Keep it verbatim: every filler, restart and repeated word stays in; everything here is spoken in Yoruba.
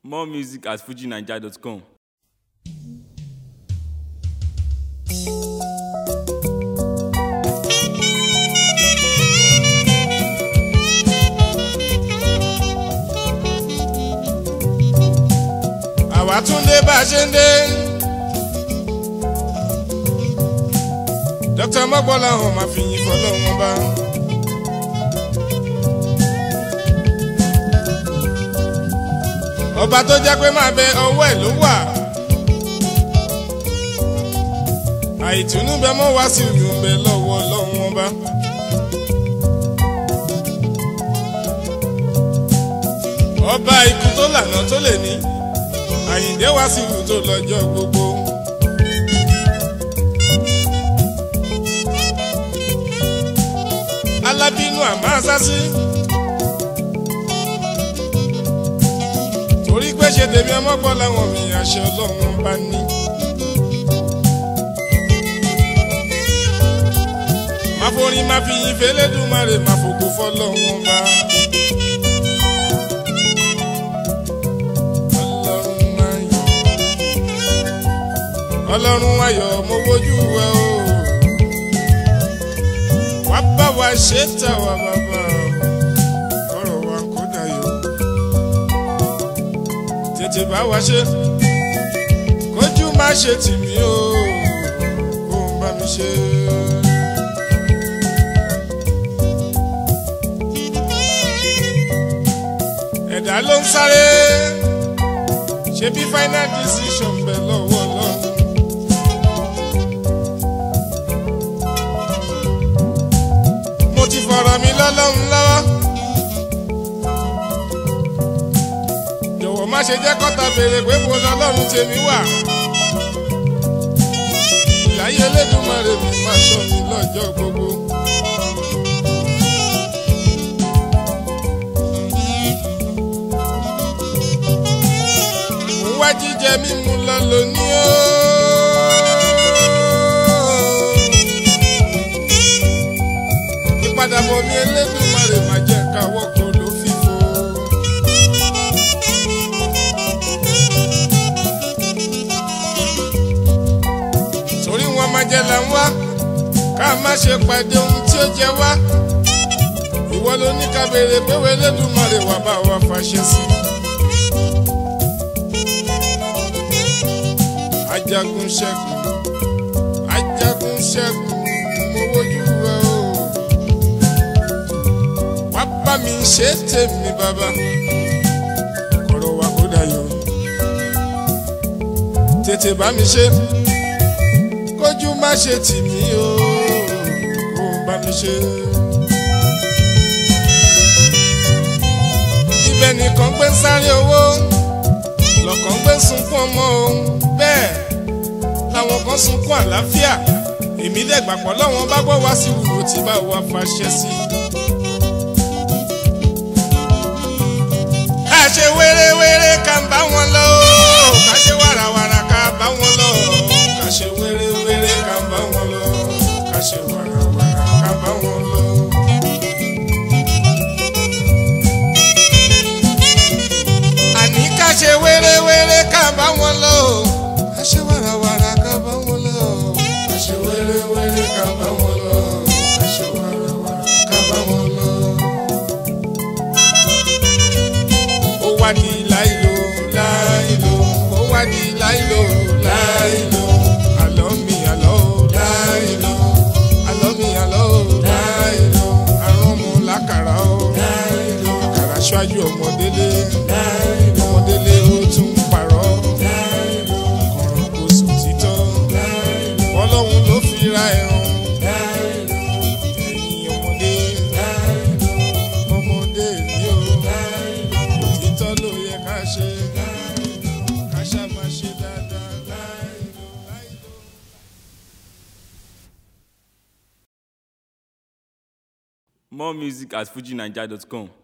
More music at fuji naija dot com. Àwa tún dé bá a ṣe ń dé. Dókítà Mọ́gbọ́lá hàn máa fi yìn fọlọ́run bá. Ọba tó jẹ́ pé máa bẹ ọwọ́ ẹ̀ ló wà. Àìtùnú bẹ mọ́ wá sí ìlú ń bẹ lọ́wọ́ Ọlọ́run ọba. Ọba ikú tó lànà tó lè ní. Àyìndé wá sí ìlú tó lọ́jọ́ gbogbo. Alábínú àmọ́ àsásí. Torí pé ṣe tèmi ọmọ gbọ́ láwọn mi àṣẹ Ọlọ́run bá ní. Má forin má fi yin f'Elédùmarè má fògo f'Ọlọ́run bá. Ọlọ́run ayọ̀ mo wojú ẹ o. Wá bá wa ṣe tà wá bàbá ọ̀rọ̀ wa kò dayọ̀. Tètè bá wa ṣe kójú má ṣe tì mí o. Kó ń bá mi ṣe. Ẹ̀dá ló ń sáré ṣe bí final decision bẹ̀ lọ́wọ́ Ọlọ́run. Ti fọ̀rọ̀ mi lọ́lọ́run lọ́wọ́. Jọ̀wọ́ má ṣe jẹ́ kọ́ta béèrè pé mo lọ́lọ́run tèmi wà. Ìláyé Elédùmarè mi máa ṣọ́ mi lọ́jọ́ gbogbo. Mo wá jíjẹ mímu lọ lónìí o. Ìpadàbọ̀ mi Elédùmarè máa jẹ́ káwọ́ kan ló fífo. Torí wọn máa jẹ là ń wá ká má ṣe pàdé ohun tí ó jẹ wá. Ìwọ ló ní ká béèrè pé wọ́n Elédùmarè wà bá wa fàṣẹ sí. Ajagun ṣẹ́gun ajagun ṣẹ́gun mo wojú ẹ o. Bá mi ṣe tèmi bàbá kọ̀rọ̀ wa kó dayọ̀. Tètè bá mi ṣe kójú má ṣe tì mí o. Kó bá mi ṣe. Ibẹ̀ nìkan gbé ń sáré owó lọ́kàn gbé ń sunkún ọmọ o. Bẹ́ẹ̀ làwọn kan sunkún àlàáfíà. Èmi dẹ̀ gbàgbọ́ lọ́wọ́n bá gbọ́ wá sí ìwúwo tí bá wà fàṣẹ sí. Ká ṣe wéré-wéré ká bá wọn lọ. Ká ṣe wàràwàrà ká bá wọn lọ. Ká ṣe wéré-wéré ká bá wọn lọ. Ká ṣe wàràwàrà ká bá wọn lọ. Àní ká ṣe wéré-wéré ká bá wọn lọ. Ká ṣe wàràwàrà ká bá wọn lọ. Ká ṣe wéré-wéré ká bá wọn lọ. Ká ṣe wàràwàrà ká bá wọn lọ. Ó wá di láìlò láìlò, ó wá di láìlò láìlò. Àlọ́ mi àlọ́ láìlò, àlọ́ mi àlọ́ láìlò. Àrùn mu lákàrà ó láìlò. Àkàrà ṣáájú ọmọdélé láìlò. Ọmọdélé ó tún parọ́ láìlò. Kọ̀rọ̀ kò sùn títọ́ láìlò. Ọlọ́run ló fi ra ẹran láìlò. Ẹ̀yin ọmọdé láìlò. Ọmọdé ni ó láìlò. Òtítọ́ ló yẹ ká ṣe láìlò. Ká ṣá máa ṣe dáadáa láìlò láìlò. More music at fuji naija dot com.